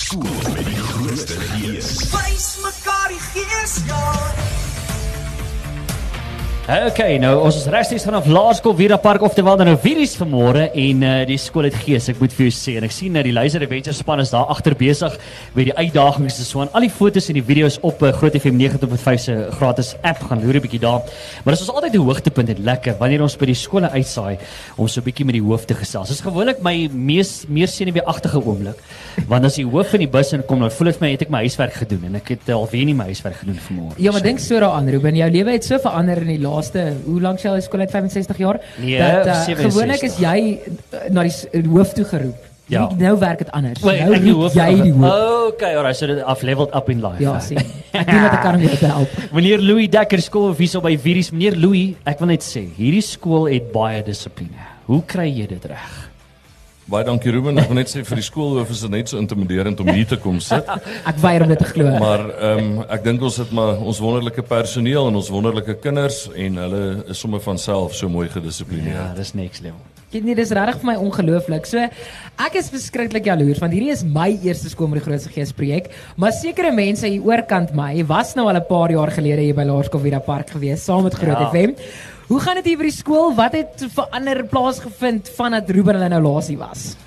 Skool met die grootste gees. Wys mekaar die gees, ja. Okay, nou ons is rechtstreeks vanaf Laerskool Vira Park, oftewel dan nou Vieries vanmorgen en die skool het gees, ek moet vir jou sê, en ek sien die Luister Adventure span is daar agter besig met die uitdagings en so aan. Al die foto's en die video's op Groot FM 90.5 se gratis app, gaan loer 'n bietjie daar. Maar dit is altyd 'n hoogtepunt en lekker wanneer ons by die skole uitsaai om so 'n bietjie met die hoof te gesels. Dit is gewoonlik my meer senuweeagtige oomblik, want as die hoof in die bus inkom, dan voel dit vir my het ek my huiswerk gedoen en ek het alweer nie my huiswerk gedoen vanmôre. Ja, maar dink so daaraan, Ruben, jou lewe het so verander in die laaste, hoe lank sy al skool uit 65 jaar? Nee, dat 67. gewoonlik is jy na die hoof toe geroep. Ja. Nou werk dit anders. Wait, Nou ek die roep jy die hoof. Okay, alright, so I've leveled up in life. Ja, sien. Ek doen wat ek kan om jou te help. Meneer Louis Dekker, skoolhoof by Vieries. Meneer Louis, ek wil net sê, hierdie skool het baie dissipline. Hoe kry jy dit reg? Baie dankie Ruben, ek wil net sê vir die skoolhoof is dit net so intimiderend om hier te kom sit. Ek weier om dit te glo. Maar ek dink ons het maar ons wonderlike personeel en ons wonderlike kinders en hulle is sommer van self so mooi gedissiplineerd. Ja, dis next level. Nee, dis regtig vir my ongelooflik. So ek is verskriklik jaloers want hierdie is my eerste skool met die Grootste Gees projek, maar sekere mense hier oorkant my was nou al 'n paar jaar gelede hier by Laerskool Vira Park gewees saam met Groot FM. Hoe gaan dit hier by die skool? Wat het verander plaasgevind vandat Ruben hulle nou laasie was?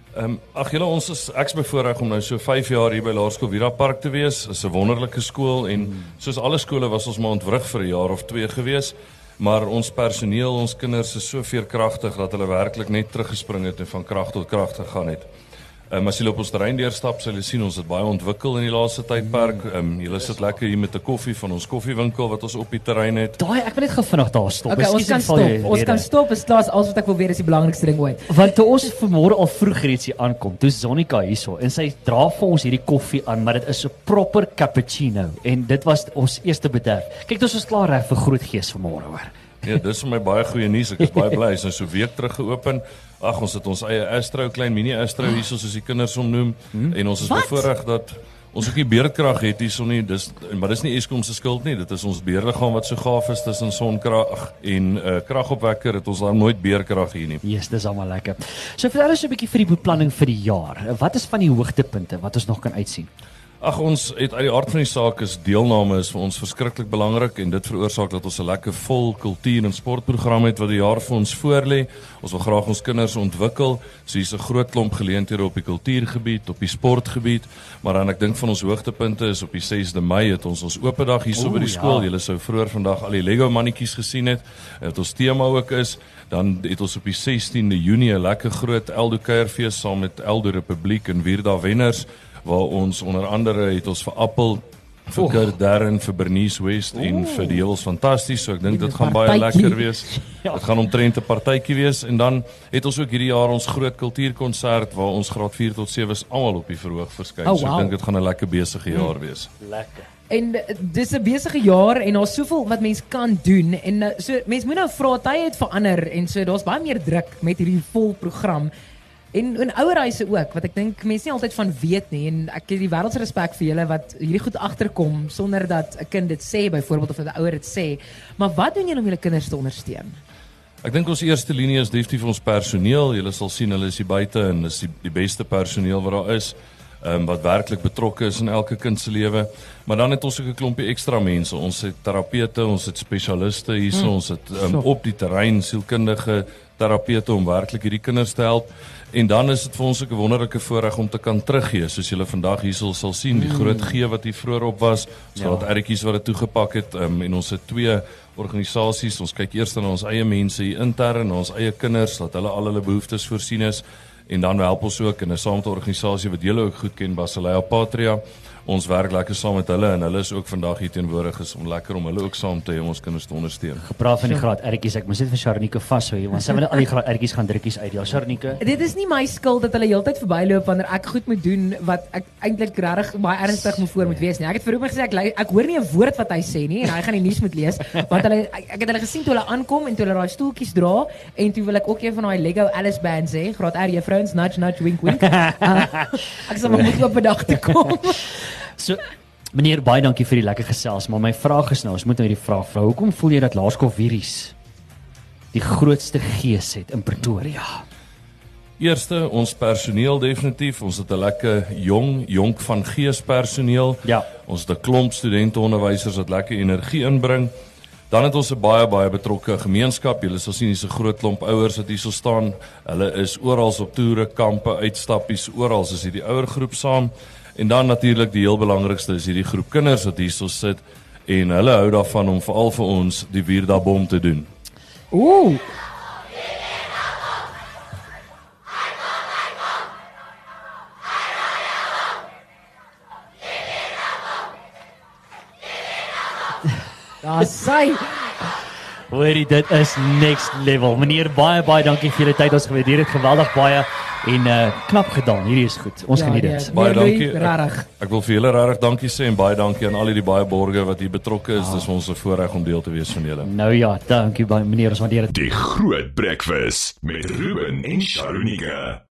Ag julle, ek's bevoorreg om nou so 5 jaar hier by Laerskool Vira Park te wees. Is 'n wonderlike skool en soos alle skole was ons maar ontwrig vir 'n jaar of 2 gewees. Maar ons personeel, ons kinders is so veerkragtig dat hulle werklik net teruggespring het en van krag tot krag gegaan het. As julle op ons terrein deurstap, sal julle sien ons het baie ontwikkel in die laaste tydperk. Julle sit lekker hier met 'n koffie van ons koffiewinkel wat ons op die terrein het. Daai, ek wil net gou vinnig daar stop. Okay, ons kan stop. Ons kan stop. Is klaar. Alles wat ek wil weet is die belangrikste ding ooit. Want toe ons vanmôre al vroeg reeds hier aankom, toe Sonika hierso en sy dra vir ons hierdie koffie aan, maar dit is 'n proper cappuccino en dit was ons eerste bederf. Kyk, ons is klaar reg vir Groot Gees vanmôre hoor. Ja, dis vir my baie goeie nuus. Ek is baie bly. Ons is so 'n week terug geopen. Ag, ons het ons eie Astro, klein mini Astro hierso soos die kinders hom noem. En ons is bevoorreg dat ons ook nie beerdkrag het hierso nie. Maar dis nie Eskom se skuld nie. Dit is ons beheerliggaam wat so gaaf is tussen sonkrag en kragopwekker. Het ons daar nooit beerkrag hier nie. Yes, dis almal lekker. So vertel ons 'n bietjie vir die beplanning vir die jaar. Wat is van die hoogtepunte wat ons nog kan uitsien? Ag, ons het uit die aard van die saak is deelname is vir ons verskriklik belangrik en dit veroorsaak dat ons 'n lekker vol kultuur en sportprogram het wat die jaar vir ons voorlê. Ons wil graag ons kinders ontwikkel. So hier's 'n groot klomp geleenthede op die kultuurgebied, op die sportgebied, maar dan ek dink van ons hoogtepunte is op die 6de Mei het ons oop dag hierso by die skool. Julle sou vroeër vandag al die Lego mannetjies gesien het. Wat ons tema ook is. Dan het ons op die 16de Junie 'n lekker groot Eldo kuierfees saam met Eldo Republiek en Vierda wenners, waar ons onder andere het ons vir Appel, vir Kurt Darren, vir Bernice West en vir die Heuwels Fantasties, so ek dink dit gaan baie lekker wees. Dit gaan omtrent 'n partytjie wees en dan het ons ook hierdie jaar ons groot kultuurkonsert waar ons graad 4 tot 7's almal op die verhoog verskyn. So ek dink dit gaan 'n lekker besige jaar wees. Lekker. En dis 'n besige jaar en daar's soveel wat mens kan doen en so mens moet nou vra, tye het verander en so daar's baie meer druk met hierdie vol program. En ouerhuise ook, wat ek dink mense nie altyd van weet nie en ek het die wêreldse respek vir julle wat hierdie goed agterkom sonder dat 'n kind dit sê byvoorbeeld of 'n ouer dit sê. Maar wat doen julle om julle kinders te ondersteun? Ek dink ons eerste linie is definitief ons personeel. Julle sal sien hulle is hier buite en is die beste personeel wat daar is. Wat werklik betrokke is in elke kind se lewe. Maar dan het ons ook 'n klompie ekstra mense. Ons het terapeute, ons het spesialiste hierso, ons het op die terrein sielkundige terapeute om werklik hierdie kinders te help. En dan is dit vir ons ook 'n wonderlike voorreg om te kan teruggee, soos julle vandag hierso sal sien, die groot gee wat hier vroeër op was. Ons het ertjies wat dit toegepak het en ons het 2 organisasies. Ons kyk eers na ons eie mense hier intern, na ons eie kinders, dat hulle al hulle behoeftes voorsien is. En dan help ons ook in 'n saam met 'n organisasie wat julle ook goed ken, Basileia Patria. Ons werk lekker saam met hulle en hulle is ook vandag hier teenwoordig is om lekker om hulle ook saam te hê om ons kinders te ondersteun. Gepraat van die graad ertjies, ek moes net vir Sharnike vashou hier, want sy wil al die graad ertjies gaan drukkies uitdeel. Sharnike. Dit is nie my skuld dat hulle heeltyd verbyloop wanneer ek goed moet doen wat ek eintlik regtig baie ernstig moet wees nie. Ek het vir hom gesê ek hoor nie 'n woord wat hy sê nie en hy gaan die nuus moet lees want ek het hulle gesien toe hulle aankom en toe hulle daai stoeltjies dra en toe wil ek ook een van daai Lego Alice bands sê, graad R juffrouens, nudge wink wink. Ek sê maar moet op 'n dag te kom. So, meneer, baie dankie vir die lekker gesels, maar my vraag is nou, ons moet nou hierdie vraag vra, hoekom voel jy dat Laerskool Vieries die grootste gees het in Pretoria? Eerste, ons personeel definitief. Ons het 'n lekker jonk van gees personeel. Ja. Ons het 'n klomp studenteonderwysers wat lekker energie inbring. Dan het ons 'n baie betrokke gemeenskap. Julle sal sien hier's 'n groot klomp ouers wat hierso staan. Hulle is oral op toere, kampe, uitstappies, oral is hierdie ouergroep saam. En dan natuurlik die heel belangrikste is hierdie groep kinders wat hierso sit en hulle hou daarvan om veral vir ons die Vierdabom te doen. Ooh. Daar sy. Hoorie, dit is next level. Meneer, baie dankie vir julle tyd. Ons gewaardeer dit geweldig baie en knap gedaan. Hierdie is goed. Ons geniet dit. Baie dankie. Regtig. Ek wil vir julle regtig dankie sê en baie dankie aan al die baie borgers wat hier betrokke is. Dis vir ons 'n voorreg om deel te wees van julle. Nou ja, dankie baie meneer, ons waardeer dit. Die Groot Breakfast met Ruben en Sharonika.